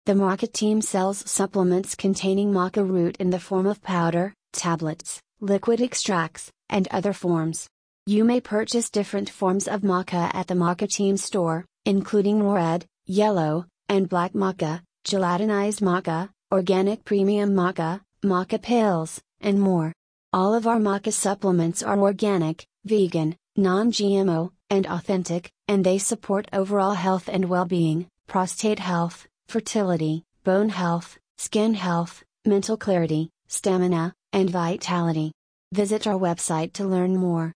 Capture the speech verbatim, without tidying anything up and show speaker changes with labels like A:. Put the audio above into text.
A: The Maca team sells supplements containing maca root in the form of powder, tablets, liquid extracts, and other forms. You may purchase different forms of maca at the Maca team store, including red, yellow, and black maca, gelatinized maca, organic premium maca, maca pills, and more. All of our maca supplements are organic, vegan, non-G M O, and authentic, and they support overall health and well-being, prostate health, fertility, bone health, skin health, mental clarity, stamina, and vitality. Visit our website to learn more.